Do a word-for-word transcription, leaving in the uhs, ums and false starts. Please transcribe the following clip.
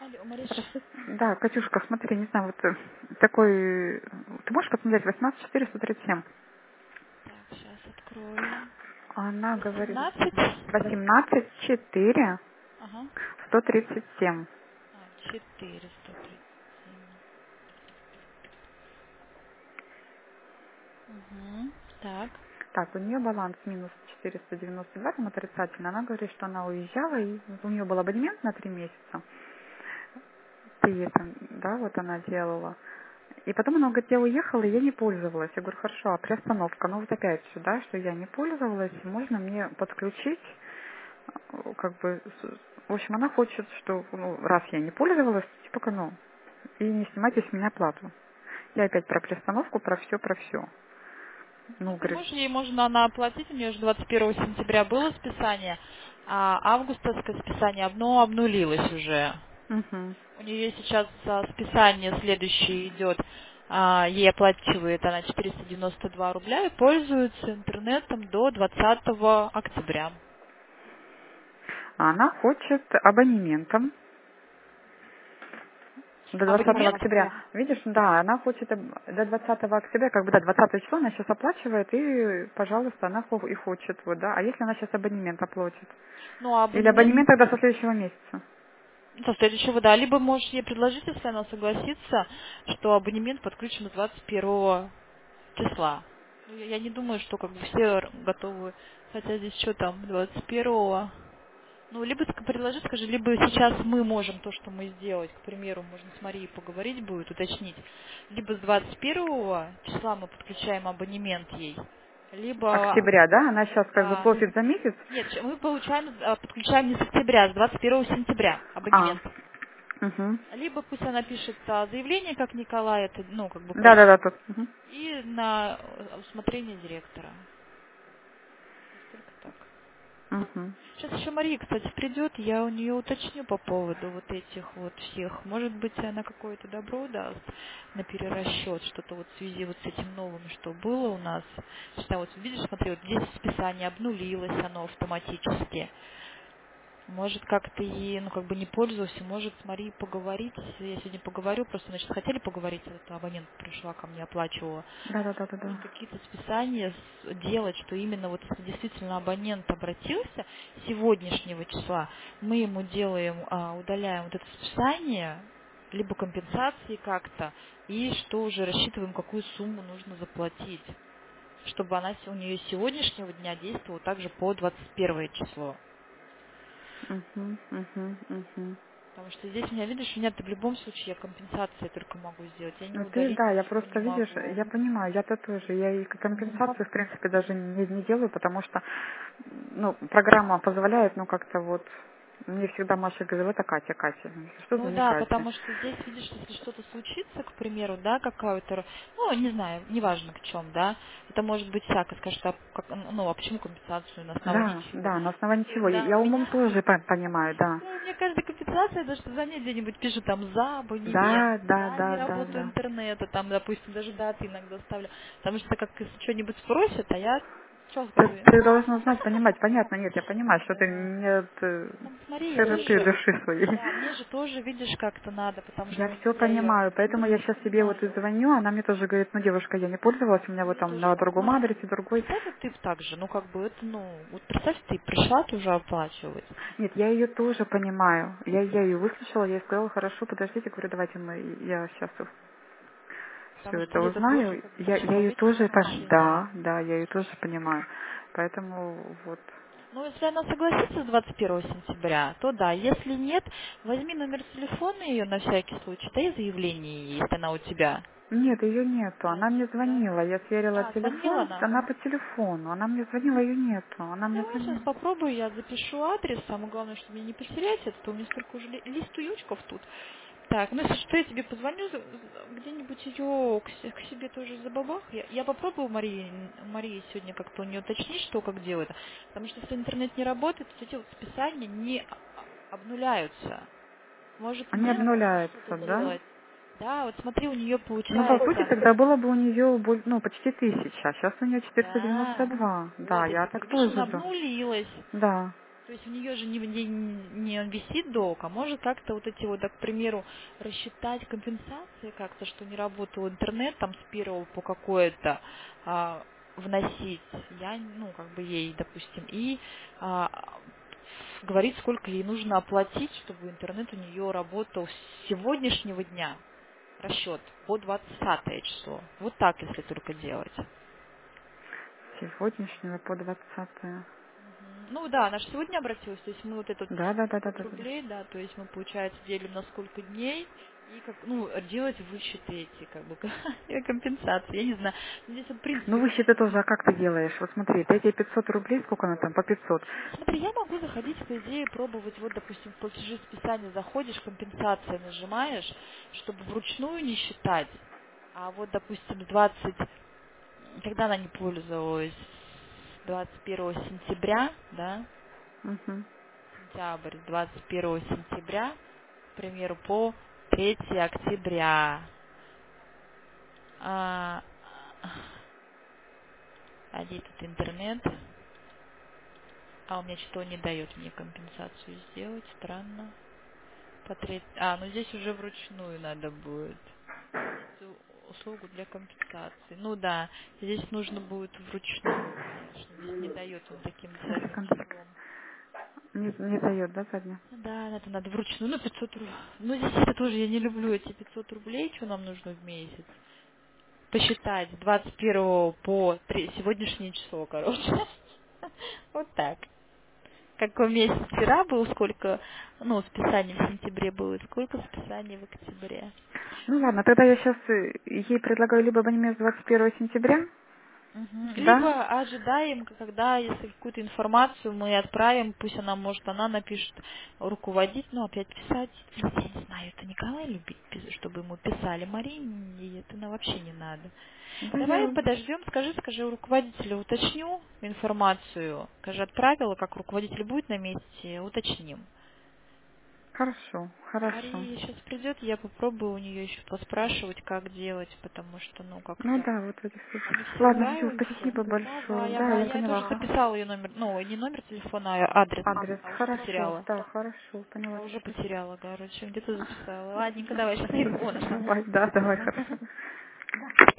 Алло, Мариш. Здравствуйте. Да, Катюшка, смотри, не знаю, вот э, такой... Ты можешь посмотреть восемнадцать четыреста тридцать семь? Так, сейчас открою. Она говорит восемнадцать. восемнадцать четыре Ага. сто тридцать семь. А, четыреста тридцать семь. Угу. Так. Так, у нее баланс минус четыреста девяносто два, там отрицательно. Она говорит, что она уезжала, и у нее был абонемент на три месяца. При этом, да, вот она делала. И потом она говорит, я уехала, и я не пользовалась. Я говорю, хорошо, а приостановка? Ну вот опять же, да, что я не пользовалась, можно мне подключить, э, как бы, с- в общем, она хочет, что, ну, раз я не пользовалась, типа, ну, и не снимайте с меня плату. Я опять про приостановку, про все, про все. Ну, Ну, ты говорит, можешь ей, можно она оплатить, у нее же двадцать первого сентября было списание, а августовское списание одно обнулилось уже. угу. У нее сейчас а, списание следующее идет, а, ей оплачивает она четыреста девяносто два рубля и пользуется интернетом до двадцатого октября. А она хочет абонементом до двадцатого Абонемент? октября. Видишь, да, она хочет об- до двадцатого октября, как бы, да, двадцатого числа она сейчас оплачивает, и, пожалуйста, она хо- и хочет, вот, да. А если она сейчас абонемент оплатит? Ну, а Или абонемент абонемент тогда со следующего месяца? со следующего, да. Либо можешь ей предложить, если она согласится, что абонемент подключен с двадцать первого числа. Ну, я, я не думаю, что как бы все р- готовы, хотя здесь что там, двадцать первого. Ну, либо ск- предложи, скажи, либо сейчас мы можем то, что мы сделать, к примеру, можно с Марией поговорить будет, уточнить, либо с двадцать первого числа мы подключаем абонемент ей, либо, Октября, да? Она сейчас как бы да, платит за месяц? нет, щ- мы получаем, а, подключаем не с октября, а с двадцать первого сентября А, абонемент. угу. Либо пусть она пишет а, заявление, как Николай, это, ну, как бы Да-да-да, просит, тут. Мгм. и на э, усмотрение директора. То есть только так. Мгм. Сейчас еще Мария, кстати, придет, я у нее уточню по поводу вот этих вот всех. Может быть, она какое-то добро даст на перерасчет, что-то вот в связи вот с этим новым, что было у нас. Что вот видишь, смотри, вот здесь списание обнулилось оно автоматически. Может, как-то ей, ну, как бы не пользовался, может, с Марией поговорить. Я сегодня поговорю, просто, значит, хотели поговорить, этот абонент пришла ко мне, оплачивала. Может, Да-да-да-да-да. какие-то списания с- делать, что именно вот если действительно абонент обратился с сегодняшнего числа, мы ему делаем, а, удаляем вот это списание, либо компенсации как-то, и что уже рассчитываем, какую сумму нужно заплатить, чтобы она с- у нее с сегодняшнего дня действовала также по двадцать первое число. Мгм, мгм, мгм. Потому что здесь у меня, видишь, у меня в любом случае я компенсации только могу сделать. Я не Ну ты, удалить да, я ничего не просто, видишь, могу. я понимаю, я-то тоже, я и компенсацию, в принципе, даже не, не делаю, потому что, ну, программа позволяет, ну, как-то вот, мне всегда Маша говорила, это Катя, Катя. Что за Ну не да, Катя? потому что здесь, видишь, если что-то случится, к примеру, да, какая-то, ну, не знаю, неважно в чем, да, это может быть всяко, скажет, а, как, ну, а почему компенсацию, на основании Да, чего? да, на основании чего? Я Да, я у умом меня, тоже по- понимаю, да. да, у меня каждая компенсация, даже что за ней где-нибудь пишут там за абонемент, Да, да, за да, да, неработу да. интернета, там, допустим, даже даты иногда ставлю, потому что как если что-нибудь спросят, а я Ты, четко, ты должна знать, понимать, понятно, нет, я понимаю, что ты нет э, там смотри, широты тоже, души своей. да, мне же тоже, видишь, как-то надо, потому Я что все я ее понимаю, поэтому я сейчас тебе вот и понимаю. звоню, она мне тоже говорит, ну, девушка, я не пользовалась, у меня вот Мне там тоже, на вот другом смотри, адресе другой. представь, вот ты так же, ну как бы это, ну, вот представь, ты пришла тоже оплачивать. Нет, я ее тоже понимаю. Я, я ее выслушала, я ей сказала, хорошо, подождите, говорю, давайте мы, я сейчас все Потому что это ей это тоже узнаю. как бы Я, я ее человеческое тоже, по- отношение. да, да, я ее тоже понимаю. Поэтому вот. Ну, если она согласится с двадцать первого сентября, то да. Если нет, возьми номер телефона ее на всякий случай, дай заявление, ей, если она у тебя. Нет, ее нету. Она мне Да? звонила. Я сверила А, звонила телефон, она? она по телефону. Она мне звонила, ее нету. Она Ну, мне давай сейчас звонила. попробую, я запишу адрес. Самое главное, чтобы мне не потерять это, то у меня столько уже ли- листуючков тут. Так, ну если что, я тебе позвоню, за- за- где-нибудь ее к, се- к себе тоже за бабах. Я, я попробую Марии, Марии сегодня как-то у нее уточнить, что как делать. Потому что если интернет не работает, вот эти вот списания не а- а- обнуляются. Может Они мне что-то обнуляются, да? сделать? Да, вот смотри, у нее Ну, по сути, получается. тогда было бы у нее, боль- ну, почти тысяча. Сейчас у нее четыреста девяносто Да. два. Да, Вот, и я теперь, так видишь, она тоже, да. обнулилась. Да. То есть у нее же не, не, не висит долг, а может как-то вот эти вот, да, к примеру, рассчитать компенсации как-то, что не работал интернет там с первого по какое-то а, вносить, я, ну, как бы ей, допустим, и а, говорить, сколько ей нужно оплатить, чтобы интернет у нее работал с сегодняшнего дня, расчет по двадцатое число. Вот так, если только делать. Сегодняшнего по двадцатое. Мгм. Ну да, она же сегодня обратилась, то есть мы вот этот Да, да, да, да, пятьсот да, да. рублей, да, то есть мы, получается, делим на сколько дней, и как, ну, делать высчеты эти, как бы, компенсации, я не знаю. Здесь, в Ну, принципе, высчеты тоже, а как ты делаешь? Вот смотри, ты эти пятьсот рублей, сколько она там, по пятьсот? ну, смотри, я могу заходить, по идее, пробовать, вот, допустим, в платежи списания заходишь, компенсация нажимаешь, чтобы вручную не считать, а вот, допустим, с двадцать, когда она не пользовалась, двадцать первого сентября, да, Угу. сентябрь, с двадцать первого сентября, к примеру, по третьего октября. А, а где тут интернет? А у меня что-то он не дает мне компенсацию сделать, странно. По треть... А, ну здесь уже вручную надо будет. Эту услугу для компенсации. Ну да, здесь нужно будет вручную, конечно. Здесь не дает он таким задним Секунду. числом. Не, не дает, да, заднюю? Да, это надо вручную, ну пятьсот рублей. Ну здесь это тоже, я не люблю эти пятьсот рублей, что нам нужно в месяц. Посчитать с двадцать первого по три сегодняшнее число, короче. Вот так. Какой месяц вчера был, сколько, ну, списаний в сентябре было, и сколько списаний в октябре. Ну ладно, тогда я сейчас ей предлагаю либо абонемент с двадцать первого сентября, Мгм. да? Либо ожидаем, когда, если какую-то информацию мы отправим, пусть она, может, она напишет руководить, ну, опять писать. Я не знаю, это Николай любит, пис- чтобы ему писали. Марине это на вообще не надо. Да Давай я... подождем, скажи, скажи у руководителя, уточню информацию. Скажи, отправила, как руководитель будет на месте, уточним. Хорошо, хорошо. Мария сейчас придет, я попробую у нее еще поспрашивать, как делать, потому что, ну, Ну как-то да, вот в этих они случаях. все Ладно, все, ругаются. спасибо большое. Давай, Да, ага, я я поняла. тоже Ха- записала ее номер, ну, не номер телефона, а адрес, Адрес. а уже Хорошо, потеряла. да, хорошо. Поняла, А уже спасибо. потеряла, короче, где-то записала. Ладненько, давай, сейчас найду, вон она. Давай, да, давай, хорошо.